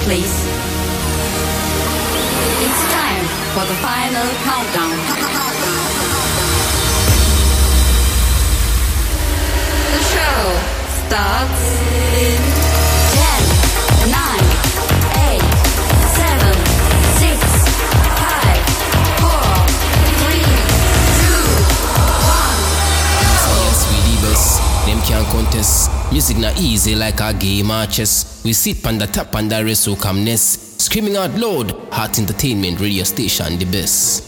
please. It's time for the final countdown. The show starts in 10, 9, 8, 7, 6, 5, 4, 3, 2, 1. Them can't contest. Music not easy like a game of chess. We sit on the top and the rest who come next. Screaming out loud, Heart Entertainment radio station, the best.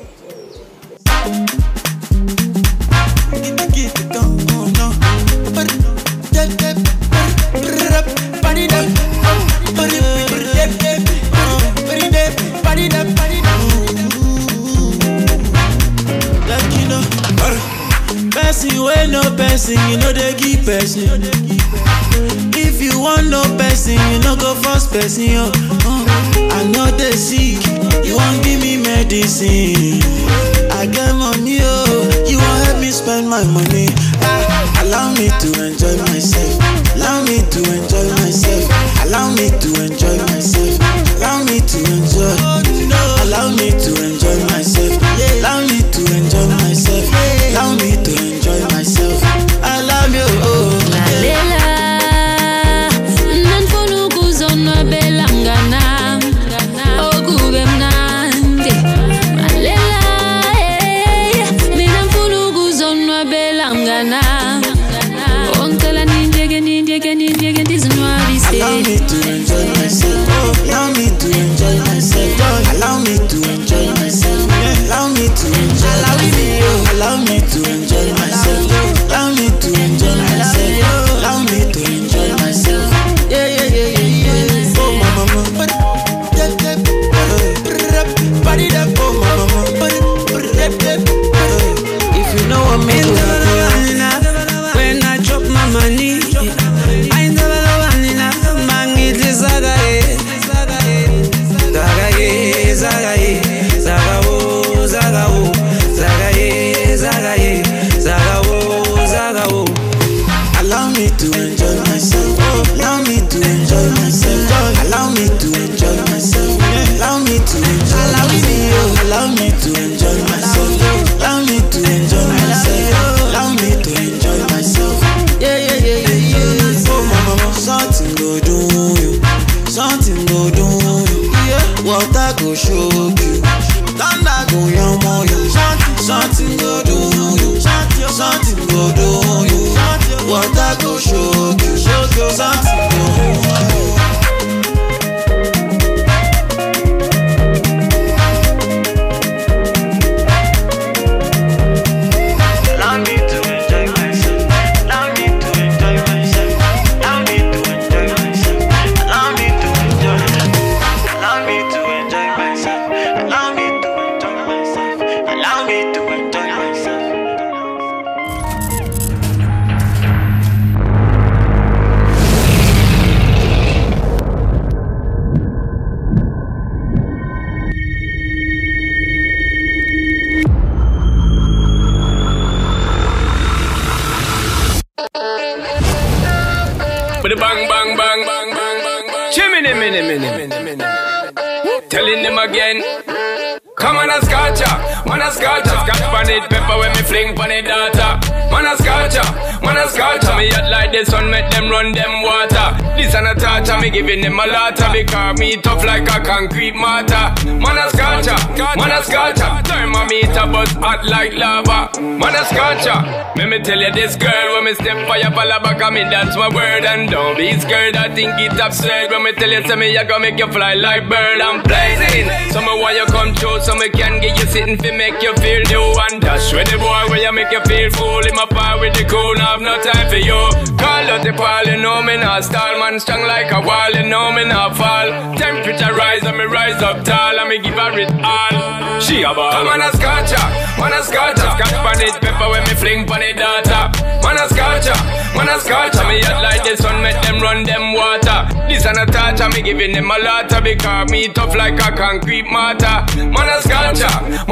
Person wey no person, you know they give person. If you want no person, you no go force person. I know they sick, you won't give me medicine. I get money, you won't help me spend my money. Allow me to enjoy myself. Allow me to enjoy myself. Allow me to enjoy myself. Allow me to enjoy. Allow me to enjoy myself. Allow me to enjoy myself. Allow me to enjoy myself. I love you. Lalela, nanfuna ukuzonwabela mnganam, okube mnandi. Lalela, mina mfuna ukuzonwabela mnganam, ongicela nindiyeke ndizinwabise. Allow me to enjoy myself. Allow me to enjoy myself. Allow me to enjoy myself. Allow me to enjoy. Allow me to enjoy myself. Allow me to enjoy myself. Allow me to enjoy myself. Yeah. Oh mama, body that oh mama. If you know what me do, when I drop my money, I never know enough. Mangiti zagaye, zagawo. Allow me to enjoy myself. Allow me to enjoy myself. Allow me to enjoy myself. Allow me to enjoy. Allow me to enjoy myself. Allow me to enjoy myself. Allow me to enjoy myself. Yeah. Oh mama, something go do you. Something go do you. Water go shock you. Thunder go yamo you. Something go do you. Something go do you. Water go shock you. Something go do you. Telling them again. Come on a scotcha, scotch pan it, pepper when me fling pan it data. Man a scotcha, me hot like the sun, make them run them water. This and a torture, me giving them a lotta, because me tough like a concrete mortar. Man a scotcha, thermometer but hot like lava. Man a scotcha, me tell you this girl, when me step for your palaba, me that's my word, and don't be scared, I think it's absurd. When me tell you, say me, I gonna make you fly like bird, I'm blazing. So me want you come true, so me can get you sitting fi make you feel new. And dash with the boy where you make you feel full. In my power with the cool, now have no time for you. Call out the pal, you know me not stall. Man strong like a wall, you know me not fall. Temperature rise and me rise up tall, and me give her it all. She a ball. Come on a scotch pan it, pepper when me fling pan it data. Man a scotch a scorcher, me hot like the sun, make them run them water. This and a torture, me giving them a lot because me tough like a concrete mortar. Man a scorcher,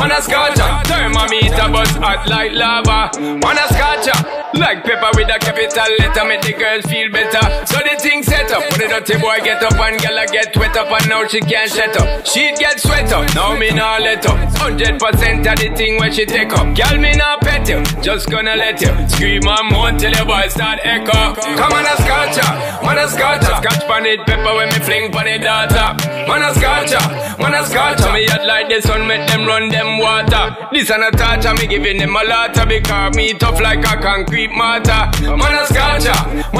thermometer bust hot like lava. Man a scorcher, like pepper with a capital letter, make the girls feel better. So the thing set up, when the dirty boy get up and girl a get wet up and now she can't shut up. She get sweat up, now me nah let up. 100% of the thing when she take up. Girl me nah pet you, just gonna let you scream and moan till your voice start echo. Come on a scorcher, scotch pan it pepper when me fling pan it data. Man a scorcher, me hot like the sun, make them run them water. This and a torture, me giving them a lot because me tough like a concrete mortar. Man a scorcher,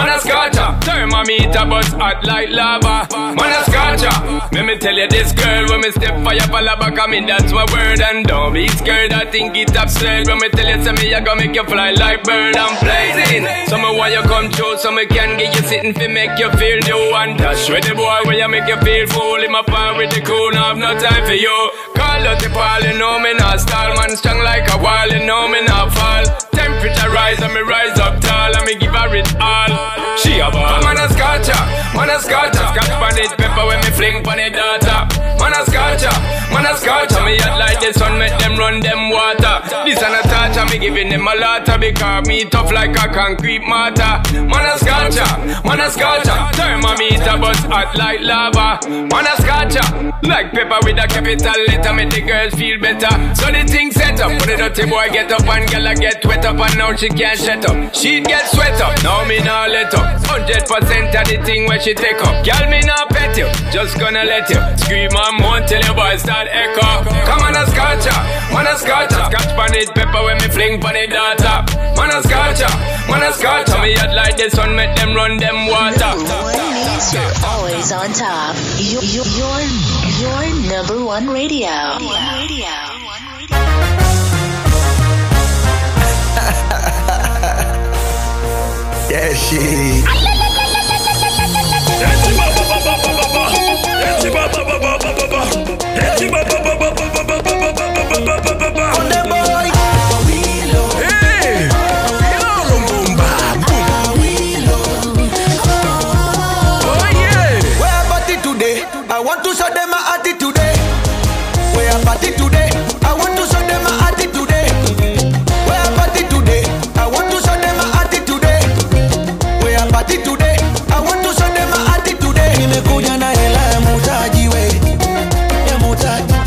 thermometer bust hot like lava. Man a scorcher, me tell you this girl when me step fire palaba come in, that's my word and don't be scared. I think it absurd when me tell you say me I gonna make you fly like bird. I'm blazing, so me why you come through so me can get you sitting fi make you feel new and dash with the boy when you make you feel full in my power with the cool. Now have no time for you. Call out the ball, you know me not stall. Man strong like a wall, you know me not fall. Temperature rise and me rise up tall and me give her it all. She a ball. Man a scorcher, scotch pan it pepper when me fling pan it data. Man a scorcher, me hot like the sun, make them run them water. This and a torture, me giving them a lot because me tough like a concrete mortar. Man a scorcher, thermometer bust hot like lava. Man a scorcher, like pepper with a capital letter, make the girls feel better. So the thing set up, when the dirty boy get up and girl a get wet up and now she can't shut up. She get sweat up, now me nah let up. 100% of the thing when she take up. Girl me nah pet you, just gonna let you scream and moan till your voice start echo. Come on a scorcher, scotch pan it pepper when me fling pan it data. Man a scorcher, me hot like the sun, make them run them water. You're always on top. Your number one radio. Yeah, she. I want to show them my attitude today. We are party today. I want to show them my attitude today. We are party today. I want to show them my attitude today. We are party today. I want to show them my attitude today. Nimekuja na hela ya mutaji we. Ya mutaji.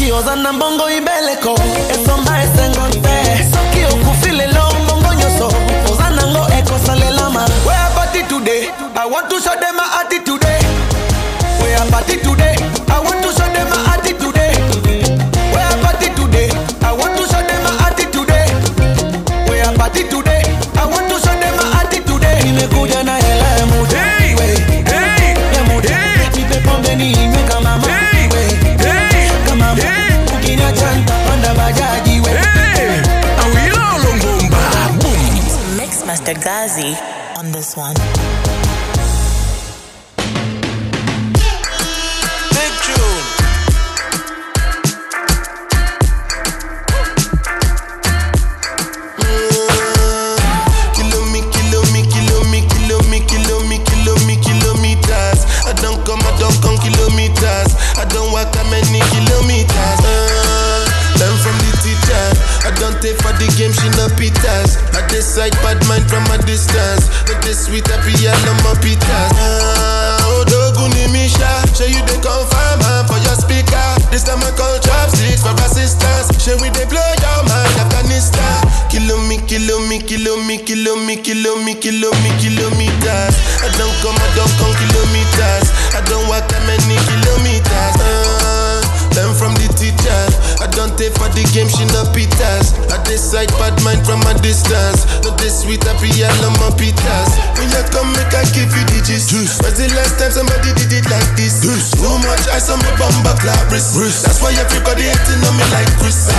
Ozana mbongo ibeleko Esomba esengonte Soki okufile lo mbongo nyoso Ozana ngo eko salelama We are party today I want to show them my attitude today. We are party today I want to show them my attitude today. We are party today I want to show them my attitude today. We are party today I want to show them my attitude today. Nimekuja na hela ya muda ya muda Nipe pombe ninywe kama mama kama mama Ukina chanta panda bajaji we Awilo longomba boom. Mixmaster Gazi on this one. Big tune. Kilometers. I don't come kilometers. I don't walk that many kilometers. Learn from the teacher. I don't take for the game, she no pitas. I decide bad mind from a distance. Not this sweet happy and my pitas. Oh, Doguni Misha, show you the confirm for your speaker. This time I call chopsticks for assistance. Show we they blow your mind, Afghanistan. Kilometers. I don't come kilometers. I don't walk that many kilometers. Learn from the teacher. I don't take for the game, she no pitas. I decide bad mind from a distance. Not this sweet happy and my pitas. When you come make I give you the gist. When's the last time somebody did it like this? Too much ice on my bumper clap wrist. That's why everybody hating on me like Chris.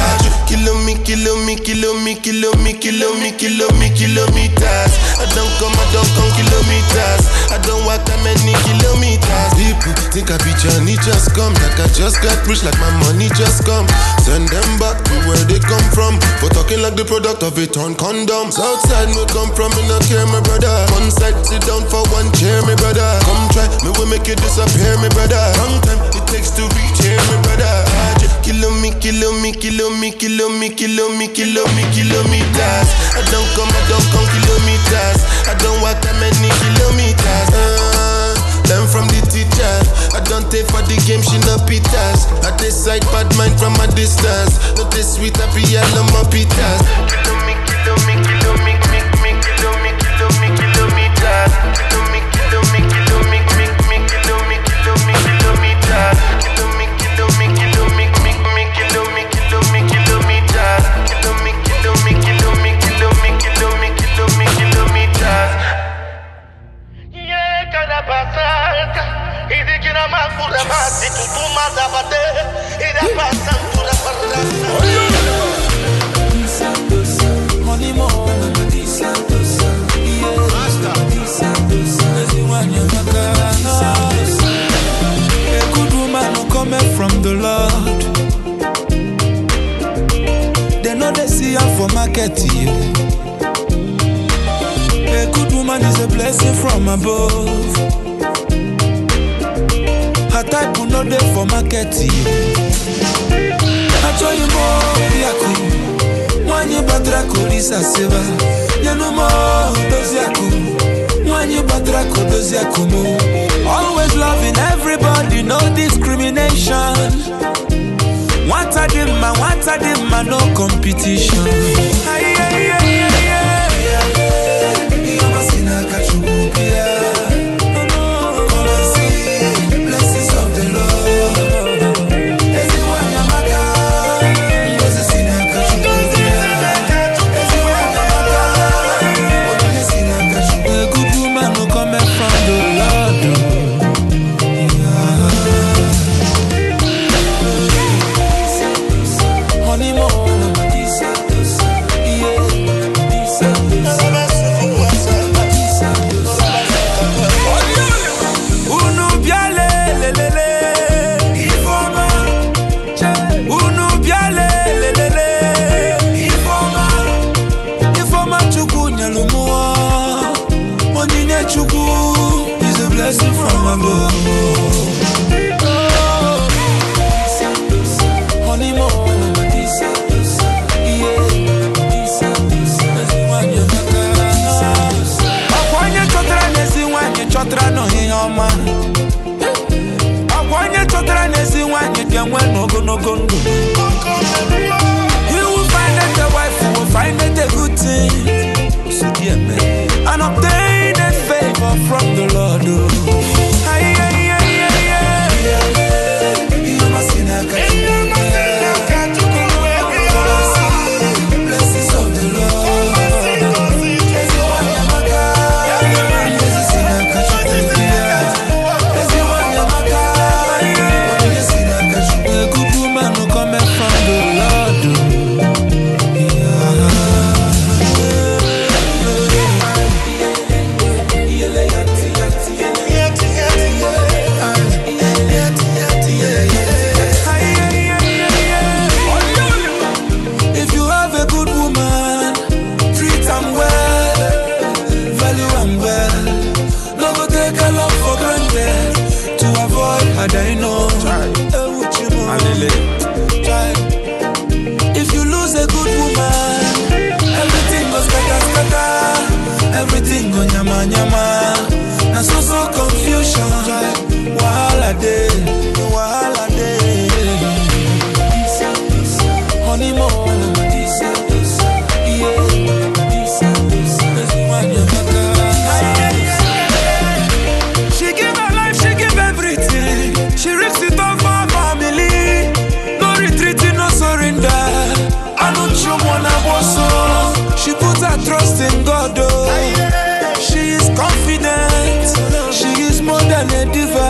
Kilometers. I don't come kilometers. I don't walk that many kilometers. People think I be Johnny just come. Like I just got rich, like my money just come. Send them back to where they come from. For talking like the product of a torn condom. Southside we come from, me not care, my brother. One side, sit down for one chair, my brother. Come try, me will make you disappear, my brother. Long time it takes to reach here, my brother. Kilometers. I don't come kilometers. I don't walk that many kilometers. Learn from the teacher. I don't take for the game, she no pitas. I decide bad mind from a distance. Not this sweet happy and my pitas. A good woman who cometh from the Lord. They know they see her for market. A good woman is a blessing from above. Her type will not there for market. I told you more, Yaku. When you batra kolisa seva, you know more, Doziaku. When you batra kodoziaku mo. Always loving everybody, no discrimination. What I did, man, no competition. Akwanye chotra nesi wanye kwenwe no go. her trust in God, oh. She is confident. She is more than a diva.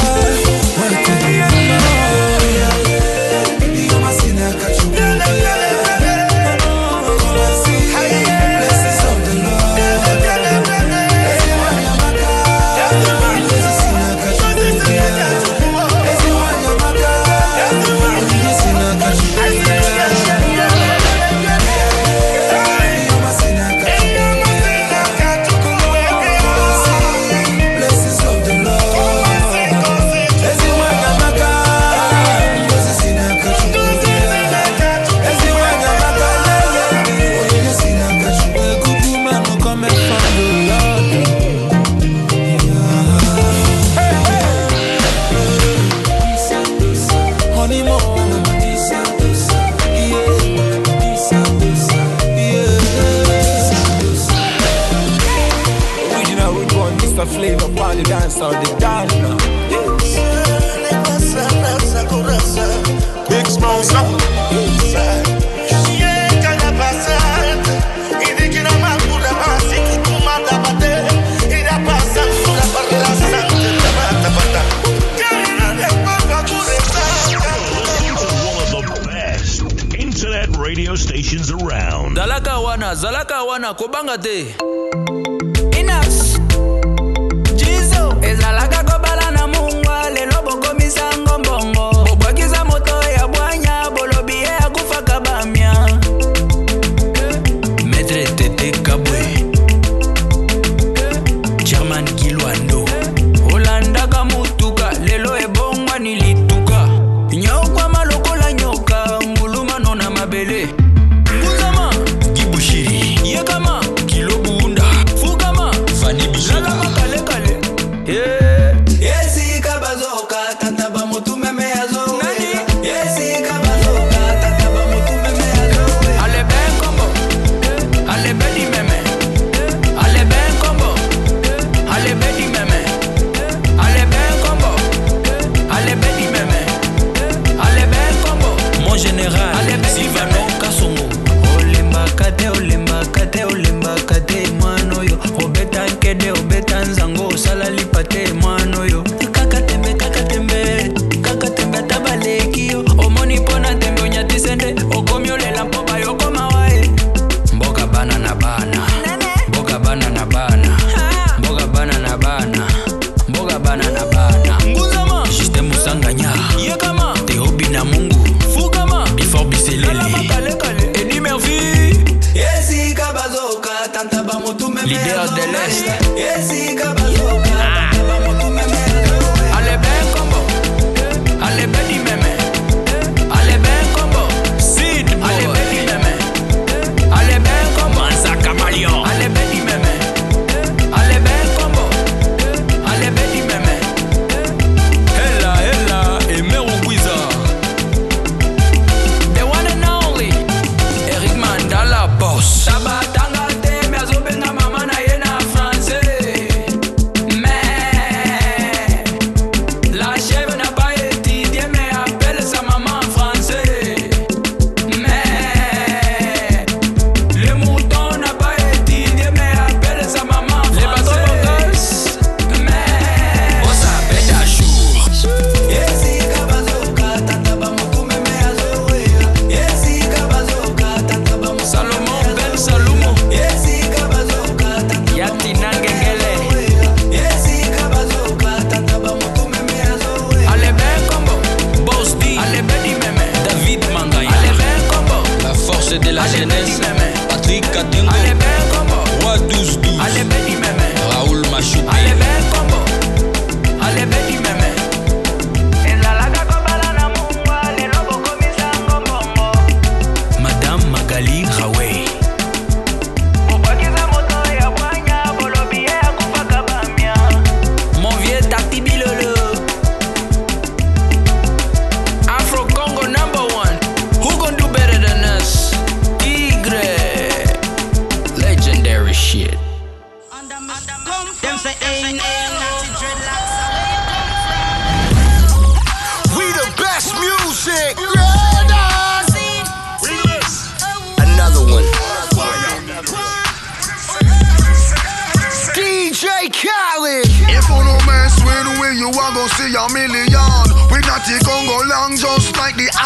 So the dance now. Big sponsor. Radio stations around. Zalaka wana, kobanga te. Ezalaka kobala na mungwa lelo boko misango mbongo bobwakiza moto ya bwanya bolobi ya kufaka bamia Maître Tete Kabwe German Kilwando Holanda kamutuka lelo ebongwa nilituka nyokwa malokola nyoka nguluma nona mabele Kuzama Kibushiri Yekama Kilobunda Fukama Fani Bishaka Kale kale Yesi kabazoka tata ba mutu meme yazo Yesi kabazoka tata ba mutu meme yazo Ale ben combo Ale bedi meme Ale ben combo Ale bedi meme Ale ben combo Ale bedi meme Ale ben combo Mon général Sivano Kasongo Olemba kate mano yo Obeta nkede obeta nzango salali pate mano yo Kakatembe tabaleki yo Omoni pona tembe onyatisende Okomyo lela mpoba yoko mawae Mboga bana na bana Mboga bana na bana Mboga bana na bana Mboga bana na bana Nguzama Juste musanganya Yekama Tehobi na mungu Fukama Before biselele Kale Edi Mervi Yesi kabazoka tanta ba mutu meme Leader de l'Est Yesi kabazoka tanta ba mutu meme Ale ben combo Ale bedi meme Ale ben combo Sid boy Ale bedi meme Ale ben combo Mansa Camaleon Ale bedi meme Ale ben combo Ale bedi meme Hella Emeru Guiza The one and only Eric Mandala Boss Tabatanga te me azobenga mama na yena français Mais la chèvre n'a pas étudié mais appelle sa maman français Mais le mouton n'a pas étudié mais appelle sa maman français Mais on s'appelle à jour Yesi kabazoka tata ba mutu meme azowe Yesi kabazoka tata ba mutu Salomon Ben Salomo Yesi kabazoka tata Yati Nangengele Yesi kabazoka tata ba mutu meme azowe Ale ben combo Boss D Ale bedi meme David Mangaya Ale ben combo La force de la jeunesse Patrick Katengo Ale ben combo Roi 12-12 Ale bedi meme Raoul Machoupi Ale ben combo Ale bedi meme Ezalaka kobala na mungwa lelo boko misango mbongo Madame Magali Rawe Bobwakiza moto ya bwanya bolobi ya kufaka bamia Mon vieux Tati Bilolo Afro Congo #1 Who gon' do better than us? Tigre Legendary shit Them say ain't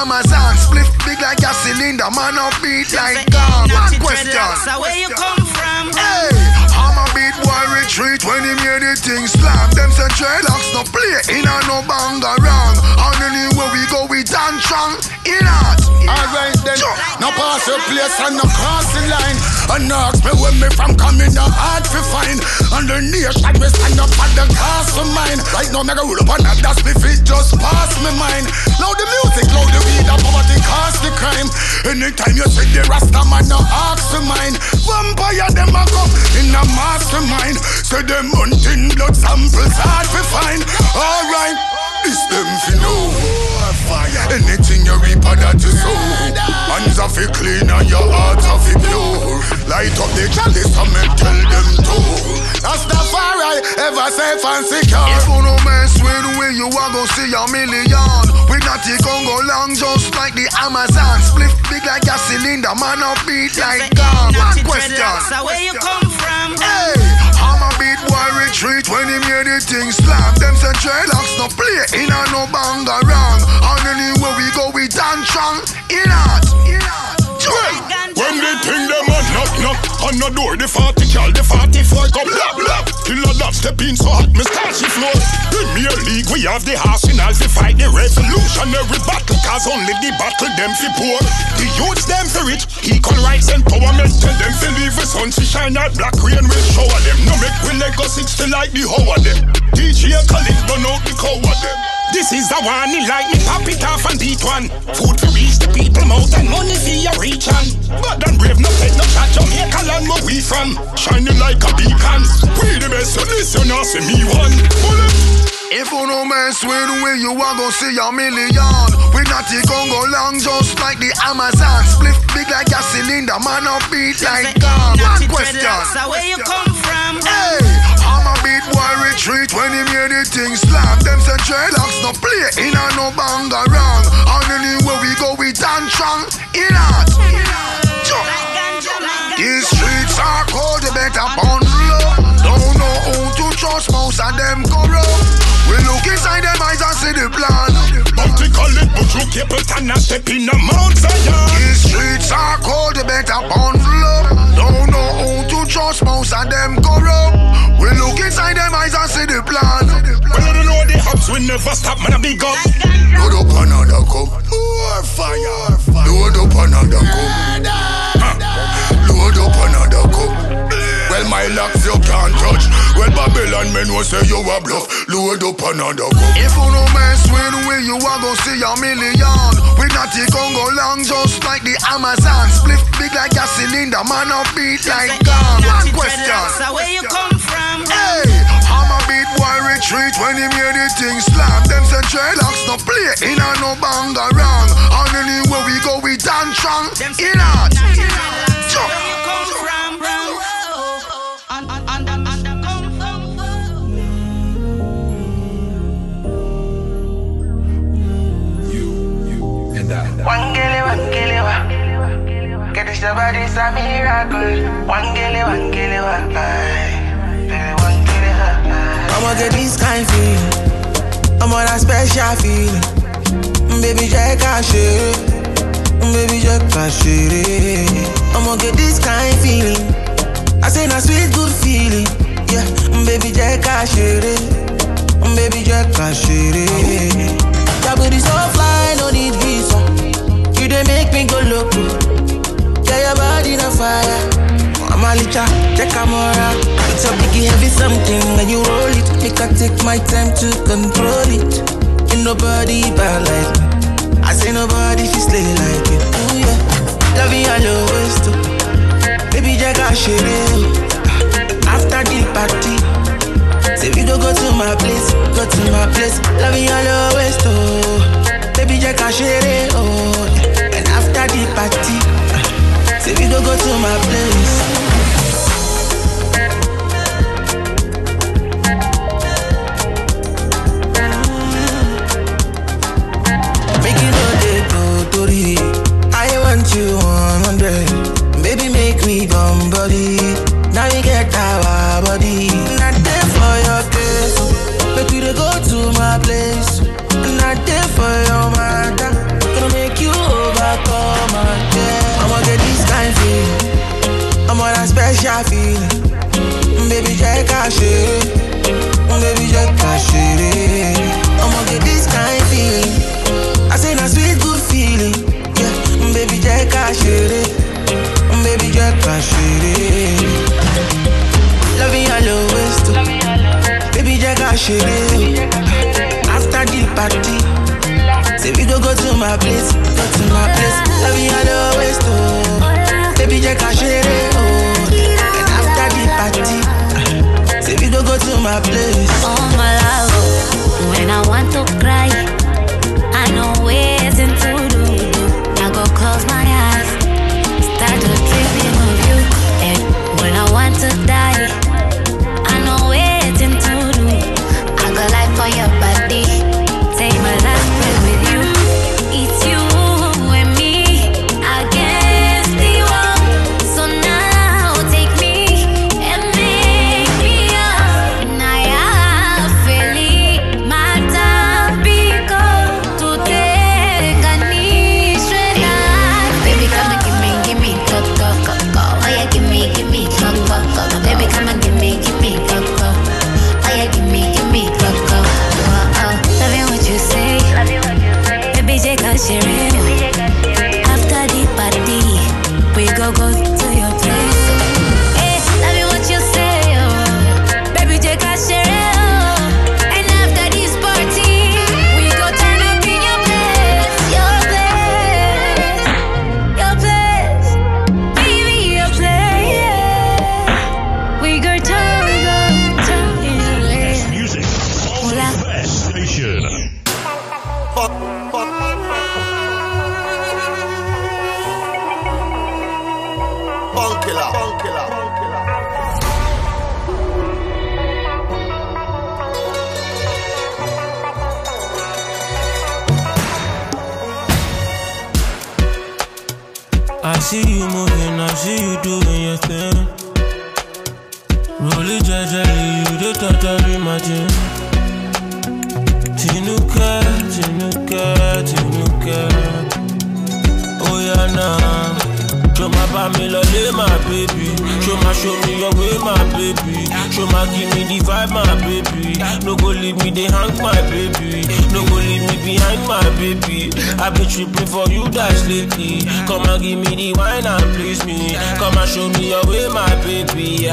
Amazon. Split big like a cylinder, man up beat like gum. One question. So where you come from? Hey, I'm a beat boy retreat when he made the thing slap. Them say dreadlocks no play in a no banga wrong. And anywhere we go we dance strong. In art. Alright then, no pass your place and no cross the line. And ask me where me from coming, no hard to find. And the nation me stand up at the cast of mine. Right now me go roll up on that that's me fit just pass me mind. Now the music, loud the weed, the poverty cause the crime. Anytime you see the Rasta man, no ask for mine. Vampire them a come in a mastermind. Say them hunting blood samples hard to find. Alright, this them fi know. Anything you reap that you sow. Hands are fi clean and your heart are fi pure. Light up the chalice and me tell them to. That's the far right, ever safe and secure. If you no mess with we, you are gon' see a million. We not take on go long just like the Amazon. Split big like a cylinder, man up beat like gum. One question. So where you come from? Hey, I'm a beat boy retreat when he made the thing slap. Them say dreadlocks no play in a no banga wrong. And anywhere we go we dance strong. In art. When they think them a knock on the door, the 40 cal, the 44 come blah blah. Killer love step in so hot, me start she floor. Premier League we have the arsenal to fight the revolutionary battle. Cause only the battle them fi poor. The youths them fi rich, equal rights empowerment. Tell them fi leave the sun to shine out, black rain will shower them. No make we Lego 60 like the hoe of them. DJ Khaled burn out the cow of them. This is the one, he like me pop it off and beat one. Food to reach the people mouth and money for your reach on. But then brave no take no chat, Jamaica land where we from. Shining like a beacon. We the best, so this you not see me one. Bullet. If you no mess with we, you are gon' see a million. We not take on go long just like the Amazon. Split big like a cylinder, man up beat like gum. One question. So where you come from? Hey, I'm a beat boy retreat when he made the thing slap. Them say dreadlocks no play in a no banga wrong. And anywhere we go we dance strong. In art. These streets are cold, you better bundle up. Don't know who to trust, most of them corrupt. We look inside them eyes and see the plan. Bounty call it, but you keep it and a step in the Mount Zion. These streets are cold, you better bundle up. Don't know who to trust, most of them corrupt. We look inside them eyes and see the plan. Well, I don't know the hubs will never stop, man, a big up. Load up another cup. More fire. Load up another cup. Load up another cup. Well, my locks you can't touch. Well, Babylon men will say you a bluff. Load up another cup. If you no mess with we, you are gon' see a million. We not take on go long just like the Amazon. Split big like a cylinder, man up beat like gum. One question. So where you come from? Hey, I'm a beat boy retreat when he made the thing slap. Them say dreadlocks no play in a no banga wrong. And anywhere we go we dance strong. In art. One girl, get this body's a miracle. One girl, one girl. I'ma get this kind feeling. I'm on a special feeling. Baby, Jack, I share. Baby, Jack, I share. I'ma get this kind feeling. I say, na sweet, good feeling. Yeah, baby, Jack, I share. Baby, Jack, I share. That booty so fly, no need visa. You dey make me go loco. Yeah, your body on fire. I'm a licha, check camera. It's a biggie heavy something when you roll it. Make I take my time to control it. Ain't nobody bad like me. I say nobody fi slay like it. Ooh yeah, love you all always too. Baby Jack I share it. After the party, say we go to my place, go to my place. Love you all always too. Baby Jack I share it. Oh, and after the party, say we go to my place. I want you 100. Baby, make me bum body. Now you get our body. Not there for your case, but we go to my place. Not there for your matter. a special feeling. Baby, check our shit. Baby, check our shit. I'ma get this kind of feeling. I say a sweet good feeling. Yeah, baby, check our shit. Baby, check our shit. Loving your low waist. Baby, check our shit. After the party, say we go to my place, go to my place. Loving your low waist. Baby, check our shit. And after the party, say we go to my place. Oh my love, when I want to cry, I know ways to do. I go close my eyes, start to dreaming of you. And when I want to die, I know ways to do. I go like for your body, take my last breath with you. It's you and me against the world. So now take me and make me up. Naya feli mata biko to take a nishwela. Baby, come and give me coco. Oh yeah, give me coco. Baby, come and give me coco. Oh yeah, give me coco. Oh, loving what you say. Baby, take a share. After the party, we go to your place. Hey, loving what you say. Baby, take a share. And after this party, we go turn up in your place. Your place. Your place. Baby, your place. We go turn in your place. Music, all the best station. I see you moving, I see you doing your thing. Roll it gently, you the totally imagine. Tinuka. Oh yeah, nah. Show my family, my baby. Show me your way, my baby. Show my give me the vibe, my baby. No go leave me, they hang my baby. No go leave me behind, my baby. I've been tripping for you guys lately. Come and give me the wine and please me. Come and show me your way, my baby.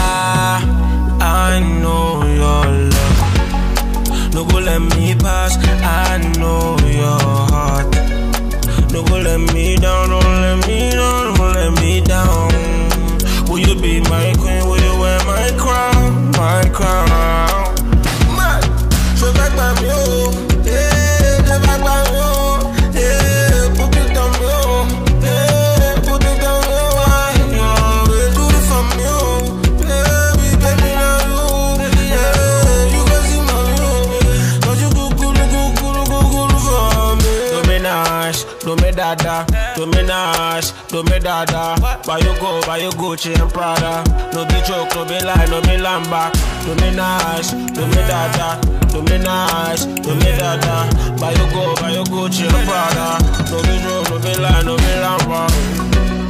I know your love. No go let me pass. I know your heart. No go let me down, don't let me down, don't let me down. Will you be my queen? Will you wear my crown? My crown. Man, show back my view. Yeah, show back my view. Yeah, put it down, yeah, put it down, yeah. Do it for me, baby, now you. Yeah, you can see my view. But you go for me. Do me dada, do me dada. Buy you Gucci and Prada. No be joke, no be lie, no be lamba. Do me nice, do me dada, do me nice, do me dada. Buy you Gucci and Prada. No be joke, no be lie, no be lamba.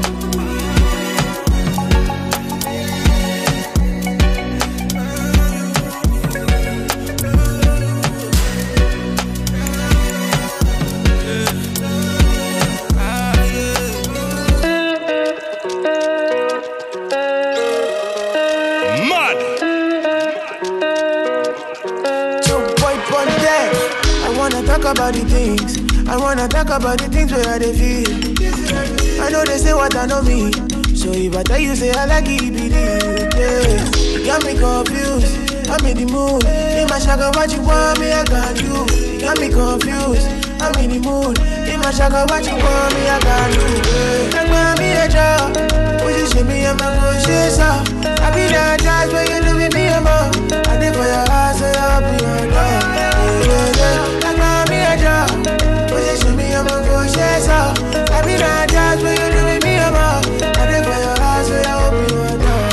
Talk about the things. I wanna talk about the things where they feel. I know they say what I know me. So if I tell you say I like it, believe it. Yeah. You got me confused. I'm in the mood. In my shaka, what you want me, I got you. You got me confused. I'm in the mood. In my shaka, what you want me, I got you. Like me a job. Would you see me, I'm not gonna say so. I be that judge when you do with me, I'm up. I did for your eyes, so I'll be your dog. Would you see me, I'm not gonna say so. I be that judge when you do with me, I'm up. I did for your eyes, so I'll be your dog.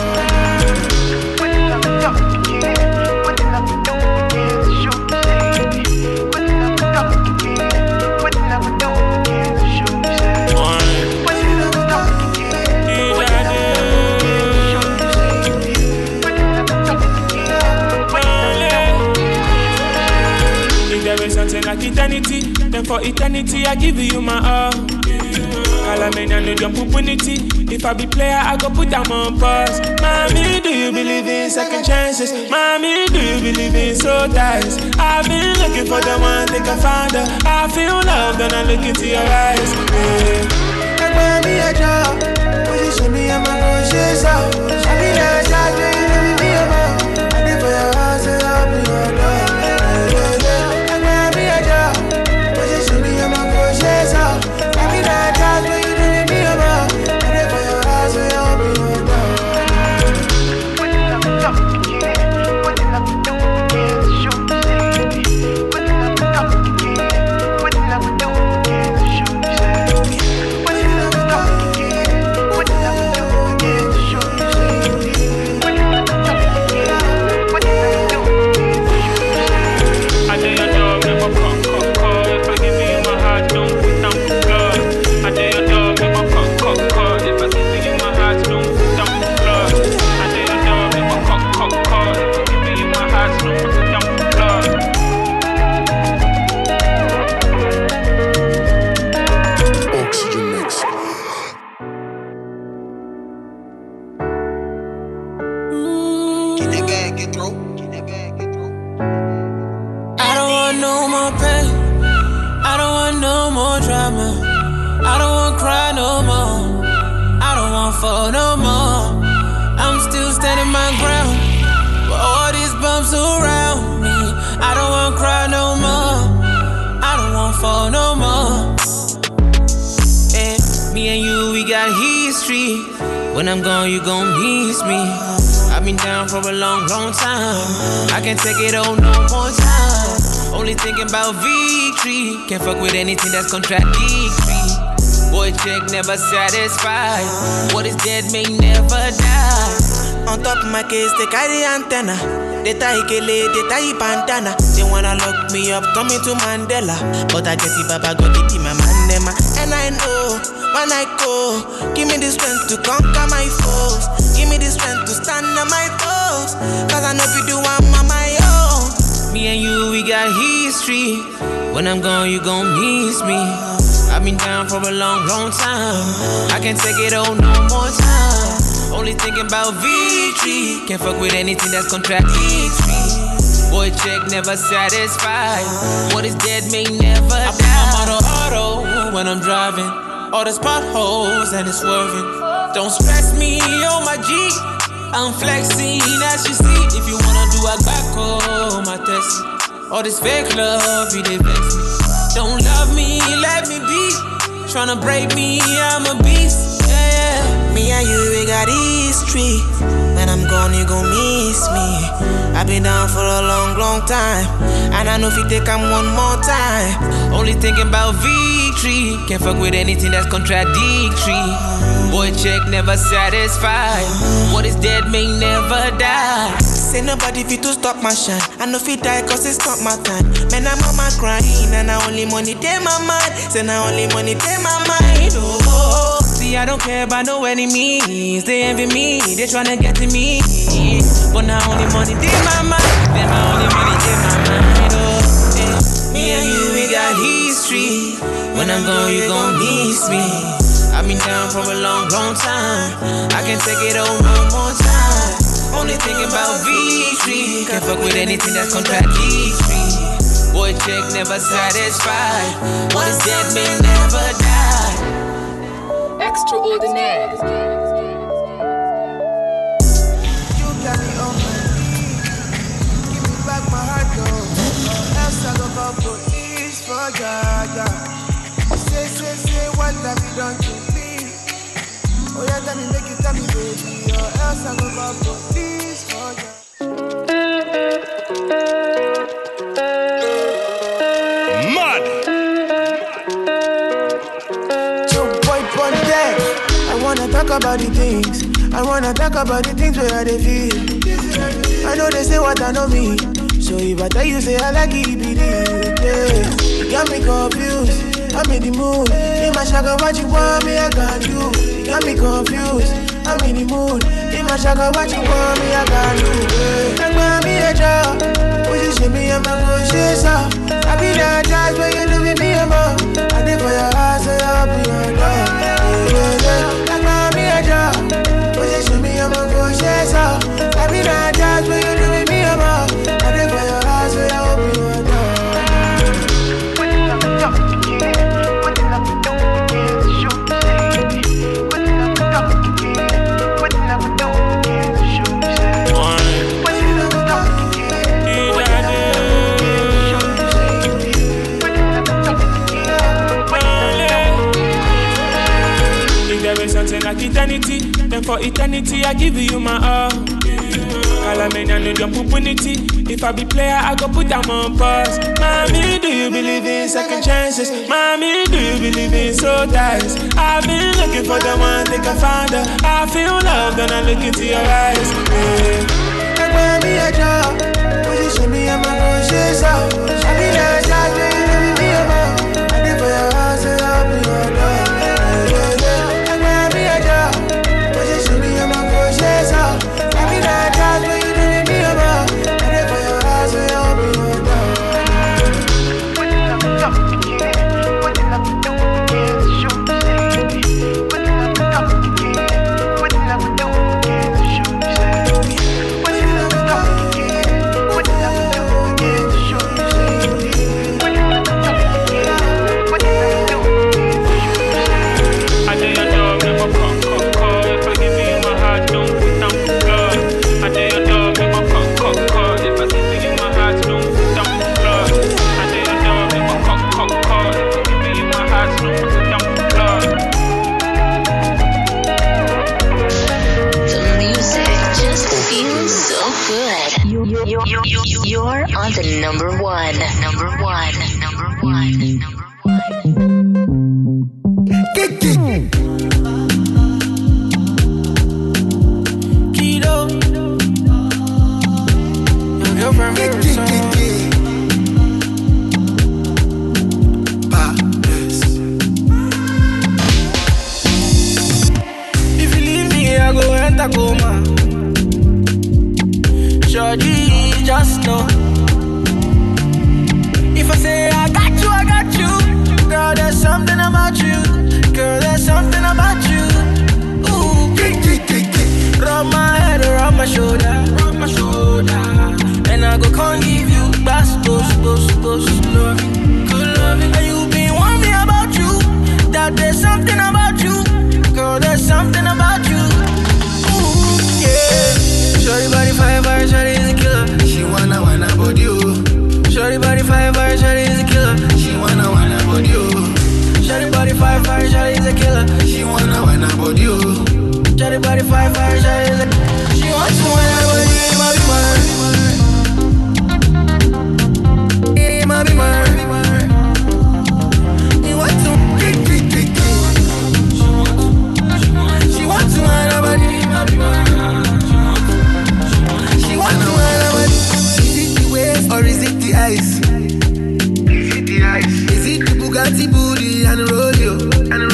vanity. Then for eternity, I give you my all. Calamania no jump impunity. If I be player, I go put them on pause. Mommy, do you believe in second chances? Mommy, do you believe in soul ties? I've been looking for the one, think I found her. I feel love, then I look into your eyes. Mommy, I draw. Position me, I'm a conscious out. I be that shot, you know me, I'm out. I did for your house, and I'll be your door. Mommy, I draw. Position me, I'm a conscious out. I be that shot, you know me, I'm out. I did for your house, and I'll be your door. Fall no more. I'm still standing my ground. But all these bumps around me, I don't want cry no more. I don't want fall no more. And me and you, we got history. When I'm gone, you gon' miss me. I've been down for a long, long time. I can't take it on no more time. Only thinking about victory. Can't fuck with anything that's contradictory. Boy check never satisfied. What is dead may never die. On top of my case, they carry antenna. They tie Kele, they tie Pantana. They wanna lock me up, turn me to Mandela. But I guess if Papa got it in my mandema. And I know, when I go, give me the strength to conquer my foes. Give me the strength to stand on my toes. Cause I know if you do, I'm on my own. Me and you, we got history. When I'm gone, you gon' miss me. I've been down for a long, long time. I can't take it on no more time. Only thinking about victory. Can't fuck with anything that's contradictory. Boy check never satisfied. What is dead may never die. I put my motor auto when I'm driving. All the potholes and it's swerving. Don't stress me on my G. I'm flexing as you see. If you wanna do a back my test. All this fake love, it vex me. Don't love me, let me be. Tryna break me, I'm a beast. Yeah. Me and you, we got history. When I'm gone, you gon' miss me. I've been down for a long, long time. And I know if you take them one more time. Only thinking about victory. Can't fuck with anything that's contradictory. Boy check never satisfied. What is dead may never die. Say nobody fit to stop my shine. I know if you die cause it's not my time. Man, I'm on my grind. And I only money take my mind. Say now only money take my mind. Oh. See, I don't care about no enemies. They envy me, they tryna get to me. But now only money take my mind. Then my only money take my mind. Oh, yeah. Me and you, we got history. When I'm gone, you gon' miss me. I've been down for a long, long time. I can't take it on no more time. Only thinking about victory. Can't fuck with anything that's contradictory. Boy check never satisfied. What is dead may never die. Extraordinaire. You got me on my knees. Give me back my heart though. Else I go call police for ya. Say, what have you done to me? Oh yeah, tell me, make you tell me, baby. Or else I go call police for ya. Mud. I wanna talk about the things. I wanna talk about the things where they feel. I know they say what I know me. So if I tell you, say I like it, be this. Yeah. You got me confused. I'm in the mood. In my shaka, what you want me, I got you. You got me confused. I'm in the mood. In my shaka, what you want me, I got you. Like mommy, a job. Position me, I'm a go chase up. I be that jazz when you do with me, I'm up. I did for your eyes, so I'll be on top. Like mommy, a job. Position me, I'm a go chase up. I be that jazz when you do with me, I'm up. I did for your eyes, so I'll be on top. Something like eternity, then for eternity I give you my all. Calamania no jump opportunity. If I be player, I go put them on pause. Mommy, do you believe in second chances? Mommy, do you believe in soul ties? I've been looking for the one, think I found her. I feel love, then I look into your eyes. Like mommy, a job. Position me, I'm a go chase out. I be that jazz when you do with me, I'm up. I did for your house, and I'll be on top. You're on the number one. Keto, your girlfriend favorite song. If you leave me, I go enter coma. Shorty, just know. If I say I got you, girl, there's something about you. Girl, there's something about you. Ooh, rub my head around my shoulder, and I go can't give you loving, good loving. And you been warning me about you, that there's something about you. Girl, there's something about you. Ooh, yeah. Shorty body fire, shorty is a killer. She wanna body you. Shorty body fire, shorty is a killer. She wanna body you. Shorty body fire, shorty is a killer. She wanna body you. Shorty body fire, shorty is a. She wants to body, my be mine. My be mine. You want to. She wants to body, my be mine. Is it the waves or is it the ice? Is it the ice? Is it the Bugatti booty and rodeo?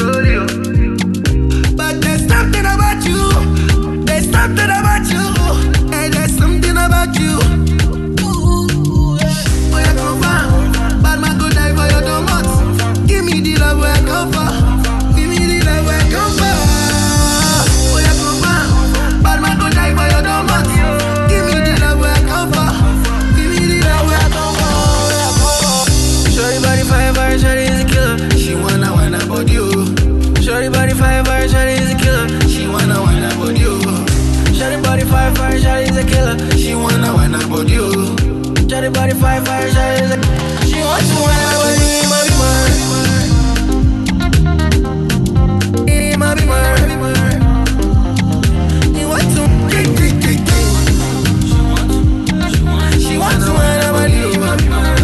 But there's something about you. There's something about you. And there's something about you. Ooh, yeah. Oh, yeah, come on. Bad man go die for your donuts. Give me the love where I come for. Give me the love where I come for. Oh, yeah, come on. Bad man go die for your donuts. Shorty body fire, shorty is a killer. She wanna body you. Shorty body fire, shorty is a killer. She wanna body you. Shorty body fire, shorty is a killer. She wanna body you. Shorty body fire, shorty is a. She wants to body, my be mine. My be mine. You want to. She wants to body you, my be mine.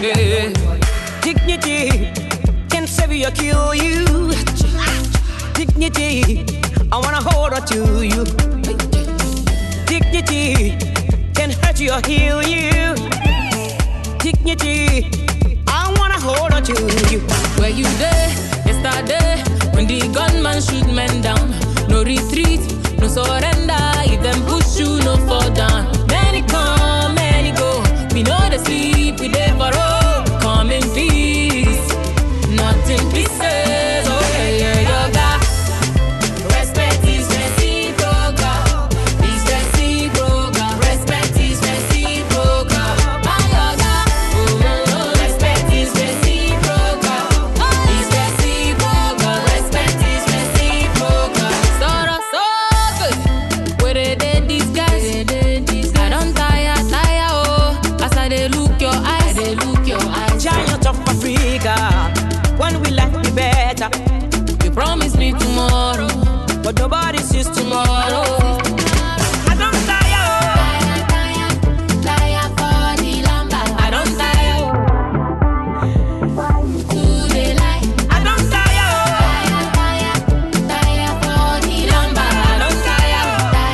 Yeah. Dignity can save you or kill you. Dignity, I wanna hold on to you. Dignity can hurt you or heal you. Dignity, I wanna hold on to you. Where you there? Yesterday, when the gunman shoot men down. No retreat, no surrender. If them push you, no fall down. Many come, many go. We know the sleep, we there for all. Come in peace, not in pieces. Oh yeah, yeah, yoga. Respect is reciprocal. Is reciprocal. Respect is reciprocal. My yoga. Oh, respect is reciprocal. Is reciprocal. Respect is reciprocal. So good. Where they these guys? I don't tire, oh. As I they look your eyes, Giant of Africa, when we like me better. You promise me tomorrow, but nobody sees tomorrow. I don't tire, tire for the lumber. I don't tire, to the light. I don't tire, tire for the lumber. I don't tire,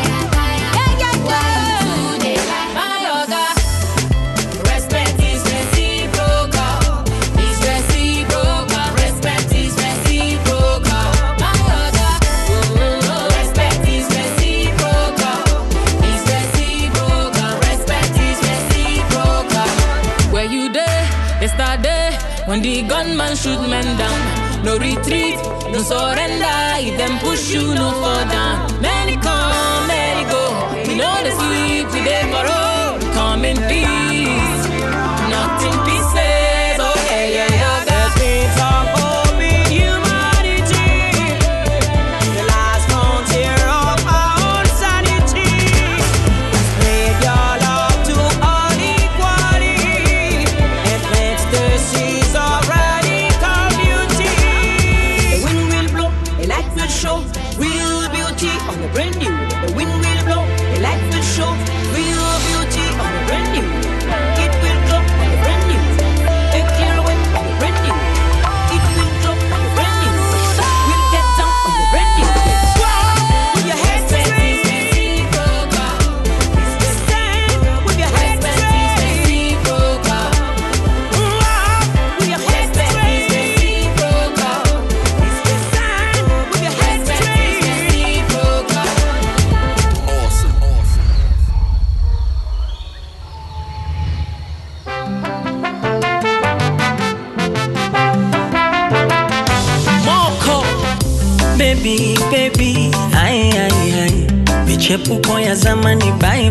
to the light. My yoga, respect is reciprocal. Is reciprocal. Respect is reciprocal. My yoga, respect is reciprocal. Is reciprocal. Respect is reciprocal. Where you there? Yesterday, when the gunman shoot men down. No retreat, no surrender. If them push you, no fall down. Many come, many go. We know the sleep, we there for all. Come in peace, not in pieces. Oh yeah, yeah, yeah. There's been some hope in humanity. The last frontier of our own sanity. Spread your love to all equality and plant the seeds of radical beauty. The wind will blow, the light will show real beauty on the brand new. The wind will blow, the light will show real beauty on the brand new. It will glow on the brand new. A clear way on the brand new. It will glow on the brand new. We'll get down on the brand new. With your head straight. Stand with your head straight. With your head straight. Stand with your head straight. Awesome. Moko baby, hai michepuko ya zamani, bye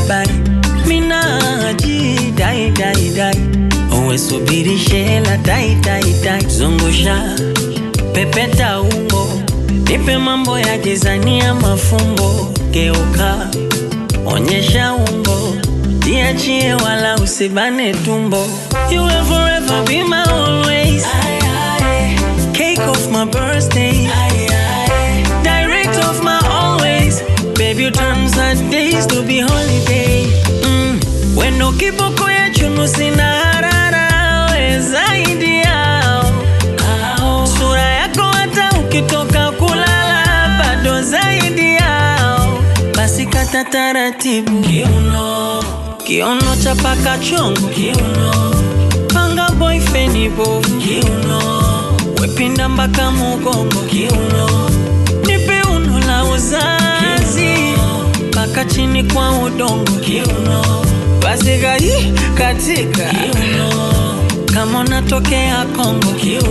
minaji dai uwe subiri shela dai zungusha pepeta ungo, nipe mambo ya gizania mafumbo, geuka onyesha ungo, diachie wala usibane tumbo. You will forever be my always, cake of my birthday, direct of my always. Baby, you turn sad days to be holiday. Wendo kiboko ya chunu sina harara, we zaidi yao. Sura yako hata ukitoka kulala, bado zaidi yao. Basi kata taratibu, kiuno chapaka chongo, panga boyfriend bovu, wepinda mpaka mugongo, nipe uno la uzazi, paka chini kwa udongo, basi gai katika, kama unatokea Kongo,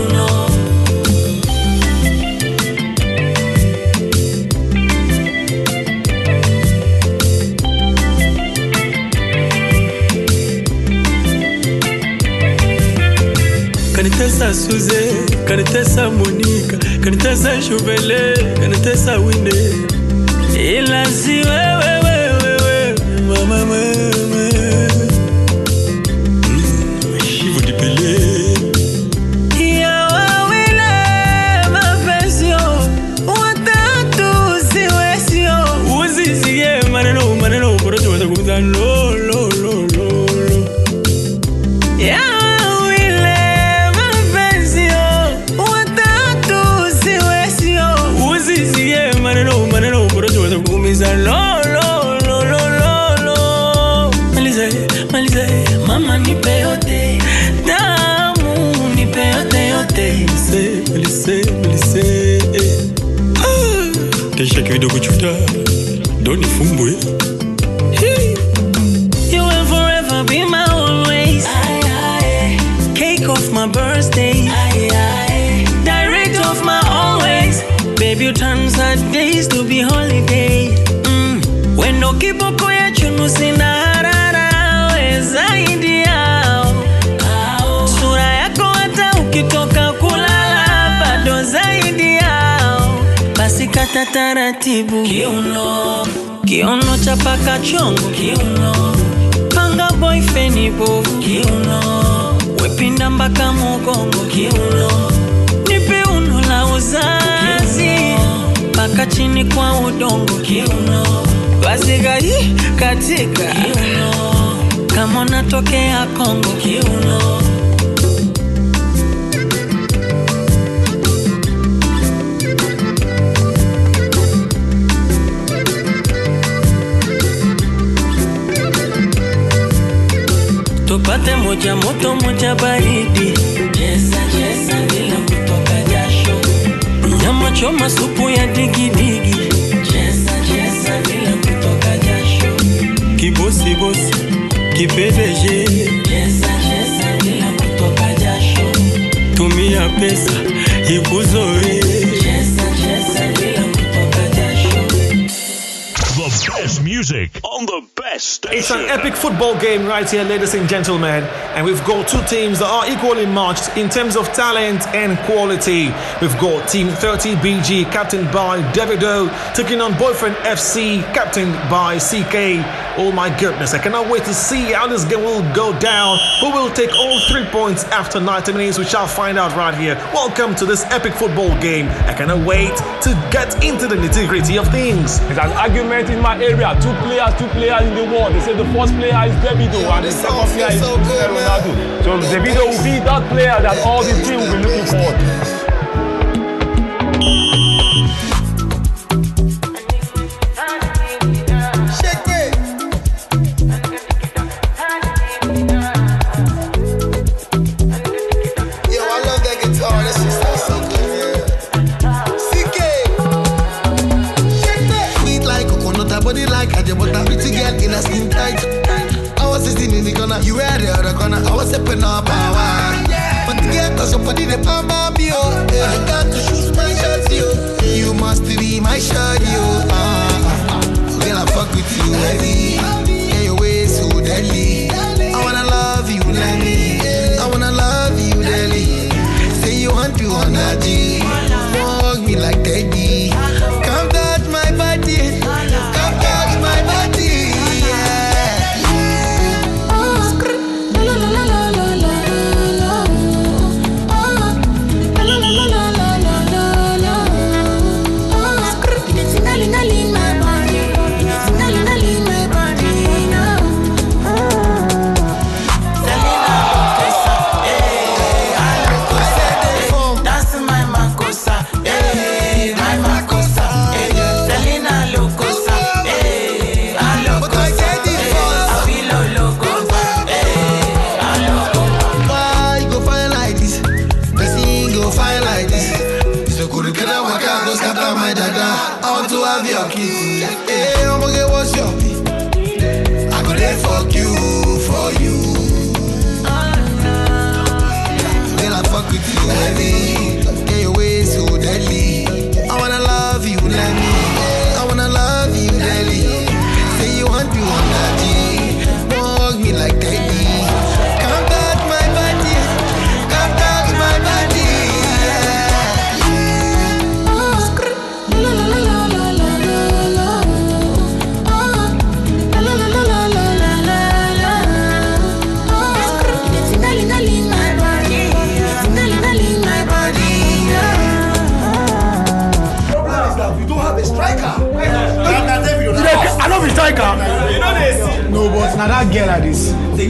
Kanitesa Suze, kanitesa Monica, kanitesa Chuvele, kanitesa Winde. Ila si wewe mama. Shivo dipele. Ya wawile mapesio, watatu siwesio. Uzizie maneno, korocho wata kumza lo. Ya kidogo chuta doni fumbwe. You will forever be my always. Cake of my birthday. Direct of my always. Baby, you turn sad days to be holiday. When no kiboko ya chunu sina harara zaidi yao. Sura yako hata ukitoka kulala bado zaidi yao. Basi kata taratibu kiuno, kiuno chapaka chongo kiuno. Panga boyfriend bovu kiuno. Wepinda mpaka mugongo kiuno. Nipe uno la uzazi paka chini kwa udongo kiuno. Basiga hii katika kiuno. Kama unatokea Kongo kiuno. Tupate moja moto moja baridi. Cheza cheza bila kutoka jasho. Nyama choma supu ya digidigi. Cheza cheza bila kutoka jasho. Kibosi bosi, kipedeje. Cheza cheza bila kutoka jasho. Tumia pesa, ikuzoe. Cheza cheza bila kutoka jasho. The best music on the best station. It's an epic football game right here, ladies and gentlemen. And we've got two teams that are equally matched in terms of talent and quality. We've got Team 30 BG, captained by Davido, taking on Boyfriend FC, captained by CK. Oh my goodness, I cannot wait to see how this game will go down. Who will take all 3 points after 90 minutes? We shall find out right here. Welcome to this epic football game. I cannot wait to get into the nitty-gritty of things. It's an argument in my area. Two players in the world. They say the first player is Davido and the second player is Ronaldo. So Davido will be that player that all the team will be looking for. You were the other corner, I was stepping up power. But to get us somebody the palm of you. I got to shoot my shots, you. You must be my shot, you. Girl, I fuck with you, heavy. Yeah, your way so deadly. I wanna love you, Lenny. I wanna love you, Lenny. Say you want to on a G. Walk me like Teddy. Come touch my body. Come touch my body. Hey, I'm gonna get what's your fee. I go there fuck you for you. Then I fuck with you heavy. Get your way so deadly. I wanna love you, let me. I wanna love you, daily. Say you want me on that G. Walk me like Teddy. Come touch my body. Come touch my body. I know the striker. You know this? No, but now that girl like this.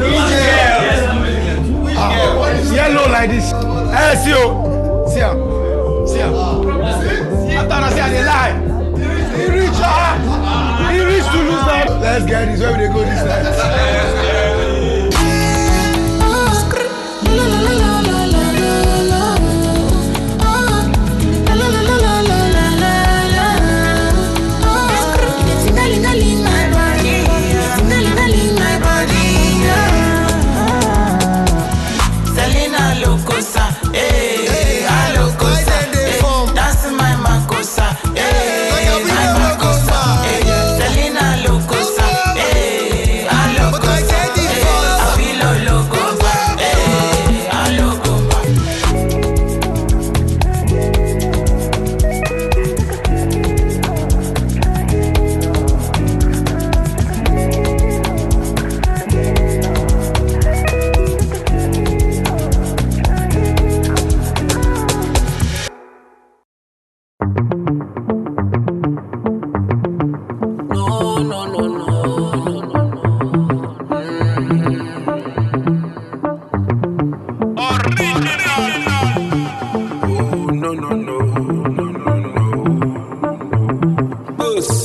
Yellow like this. Hey, see you. See him. See him. After I see how they lie. He reach her. He reach to lose that. Let's get this. Where they go this time?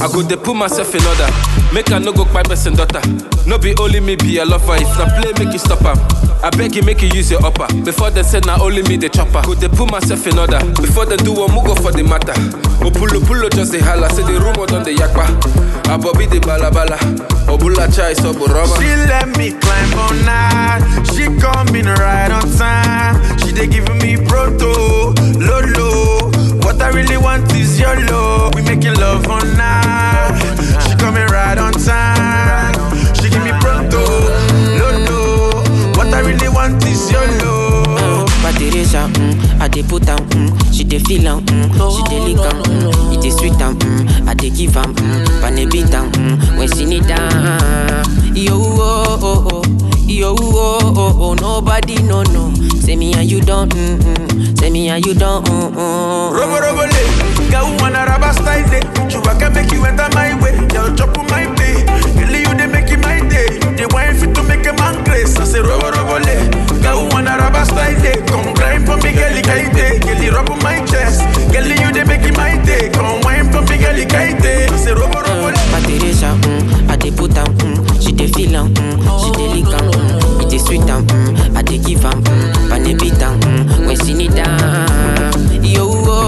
go dey put myself in order. Make I no go kpai person daughter. No be only me be a lover. If na play, make you stop am. I beg you, make you use your upper. Before they say na only me the chopper. Go dey put myself in order. Before they do one, go for the matter. Pulo just the holla. Say the rumor done the yakpa. Abobi the balabala. Obula chai so boroma. She let me climb all night. She coming right on time. She dey giving me proto, lolo. What I really want is your love. We making love all night. She coming right on time. She give me pronto, lolo. What I really want is your love. But Teresa, I dey put am, she dey feel am, she dey lick am, it dey sweet am, I dey give am, pane beat am, when she need am. Yo oh, yo oh, nobody no. Say me and you don't, say me and you don't. Robo le, girl wanna rubber style day. Chuba can make you enter my way, girl chop on my day. Girl you dey make it my day, you dey wine fit to make a man grace. I say robo le, girl wanna rubber style day. Come grind for me, girl kaite, girl rub on my chest. Girl you dey make it my day, come wine for me, girl kaite. I say robo le. But Teresa, I dey put am, she dey feel am, she dey lick am, it dey sweet am, I dey give am, pane beat am, when she need am. Yo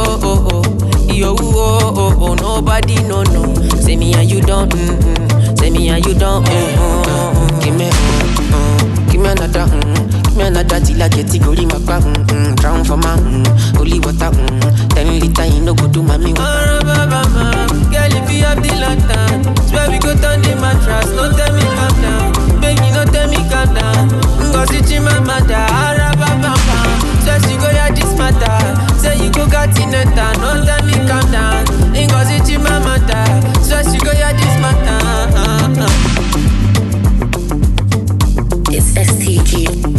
oh, nobody no. Say me and you don't, say me and you don't. Give me another, give me another till I get it. Go my back, drown for my holy water, 10 liter, you no go do mommy. Girl, if you have the lantern, swear we go down the mattress. No tell me calm down, baby, no tell me calm down. Go see my mother, swear she go hear this matter. Say you go got in a town, no tell me calm down. Go see my mother, swear she go hear this matter. It's STG.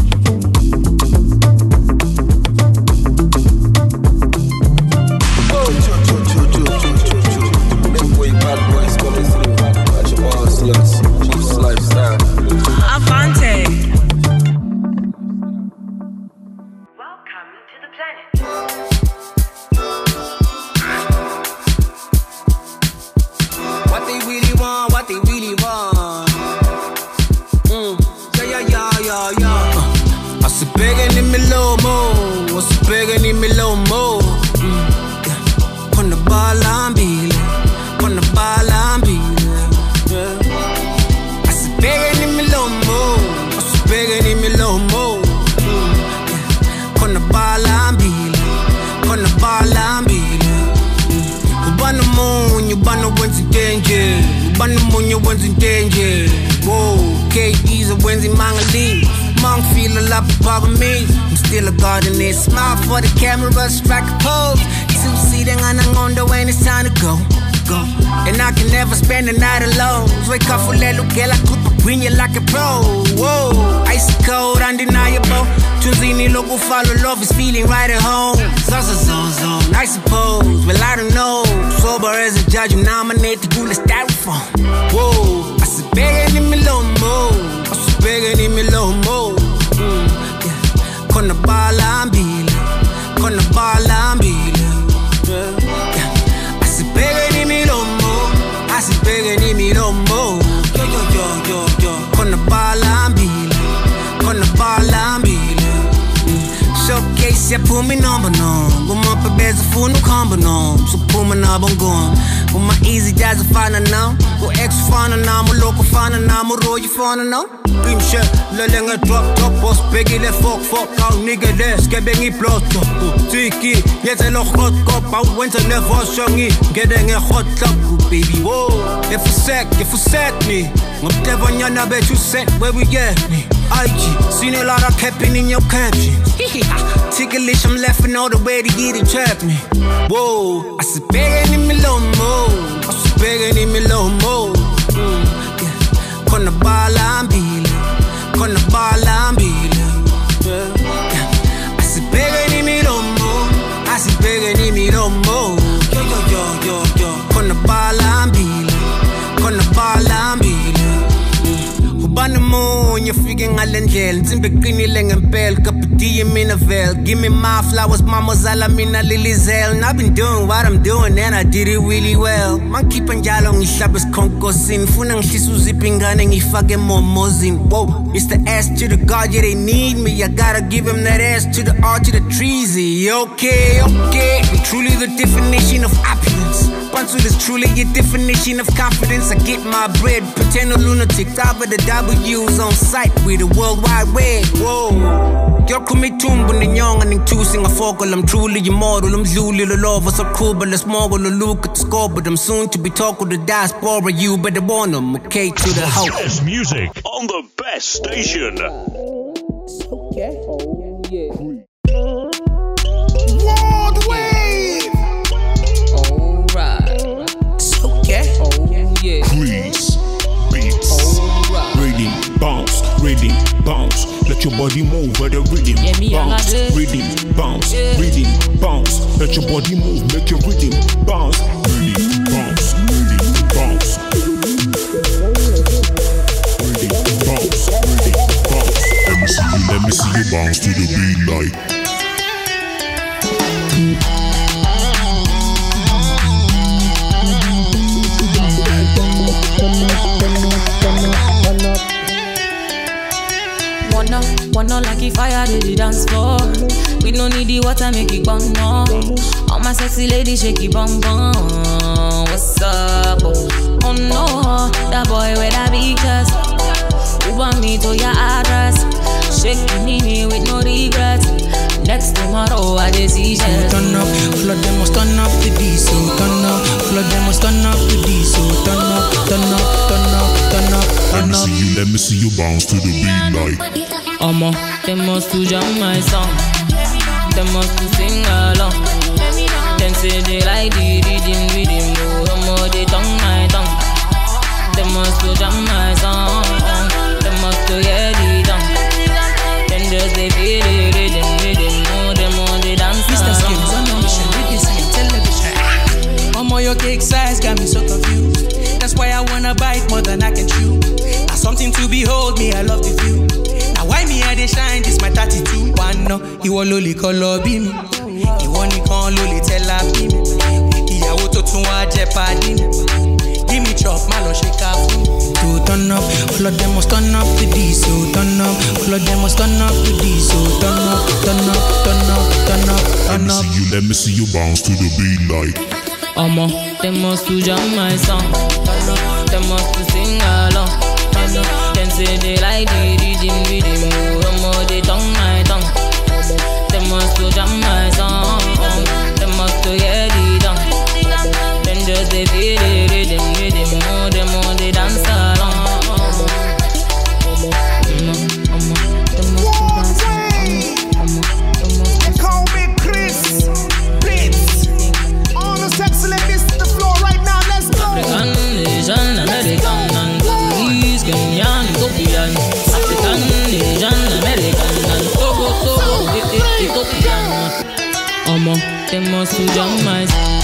Avante. What they really want, what they really want. Yeah. I see begging in me low mo. I see begging in me low mo. Con the ball and beat, con the ball and beat. I see begging in me low mo. I see begging in me low mo. Con the ball and beat, con the ball and beat. You burn the moon, you burn the winds in danger. You burn the moon, you winds in danger. Whoa, KD's a Wednesday Mangali. Monk feel a lot above me. I'm still a gardener. Smile for the camera, strike a pose. Two-seating and I'm on the way, it's time to go. And I can never spend the night alone. Wake up for little girl, I could bring you like a pro. Whoa, ice cold, undeniable. Tunzini logo follow love is feeling right at home. Zone, I suppose. Well, I don't know. Sober as a judge, you nominate the gula styrofoam. Whoa, I said begging in me low mo. I said begging in me low mo. Con the ball and beat, con the ball and beat. I said begging in me low mo. I said begging in me low mo. Yo. Con the ball and beat, con the ball and beat. Showcase, yeah, pull me number no. Go my beds a fool no combo no. So pull my knob on going. With my easy jazz a fana now. Go ex fana now, my local fana now, my roll you fana now. Dream shit, lelenga drop top, boss peggy le fuck, out nigga there, skebengi plot. Tiki, yet a loch hot cop, out winter never shongy, getting a hot club, baby. Whoa, if you set me, I'm never gonna bet you set where we get me. IG, seen a lot of capping in your captions. Ticklish, I'm laughing all the way to get it trap me. Whoa, I said begging in me low mo. I said begging in me low mo. Con the ball and beat, con the ball and beat. I said begging in me low mo. I said begging in me low mo. Yo. Con the ball and beat, con the ball and beat. Up on the moon, you figure ufike ngale ndlela insimbi eqinile ngempela kapitiye mina vele give me my flowers mama zala mina lilizel and I've been doing what I'm doing and I did it really well mangikhipha njalo ngihlaba isikhonkosini funa ngihlisa uziphi ingane ngifake momozini whoa it's the S to the God yeah they need me I gotta give them that S to the R to the treasy okay I'm truly the definition of opulence Pantsuit is truly your definition of confidence I get my bread pretend a lunatic top of the W's on site with the World Wide Web whoa Yo kumithumbu nenyonga ningithusi ngafokol I'm truly immortal umdluli lo love so cool but let's more lo look at the score but I'm soon to be talking to the diaspora you better warn them okay to the house Best music on the best station okay oh yeah World Wave alright okay oh yeah Please beats Rhythm bounce let your body move with the rhythm bounce rhythm bounce rhythm bounce let your body move make your rhythm bounce rhythm bounce rhythm bounce rhythm bounce rhythm bounce let me see you bounce to the beat like Wanna like if fire did the dance floor. We no need the water, make it bang no. All my sexy ladies shake it bang bang. What's up? Oh no, that boy with that big chest. You want me to your address? Shake me with no regrets. Next tomorrow I decision. Turn up, flood them must turn up the diesel. Turn up, flood them must turn up the diesel. Turn up, turn up, turn up, turn up, turn up. Let me see you bounce to the beat like. They must to jam my song. They must to sing along. Then say they like the rhythm. Oh, they tongue my tongue. They must to jam my song. They must to hear the tongue. Then just they feel the rhythm. Oh, they dance along. Mr. Skims on a mission, BBC and television. Mama, your cake size got me so confused. That's why I wanna bite more than I can chew. Now something to behold, me I love the view. Why me I dey shine, this my 32 one no, ìwọ ló lè kọ́ lọ bí mi ìwọ nìkan ló lè tẹ́lá bí mi ìyàwó tó tún wá jẹ́ pàdé mi give me chop, má lọ ṣe ká fún mi. To turn up, all of them must turn up the diesel. Turn up, all of them must turn up the diesel. Turn up, turn up, turn up, turn up, turn up. Let me see you bounce to the beat like. They must to jam my song. They must to sing along. Then say they like the rhythm. Oh, they tongue my tongue. They must to jam my song. They must to hear the tongue. Then just they feel the rhythm. Oh, they dance along. They call me Chris Blitz. All the sexy ladies to the floor right now. Let's go. African, Asian, American, and Congolese, Kenyan, Ethiopian. African, Asian, American, and Togo, Ethiopian. They must to jam my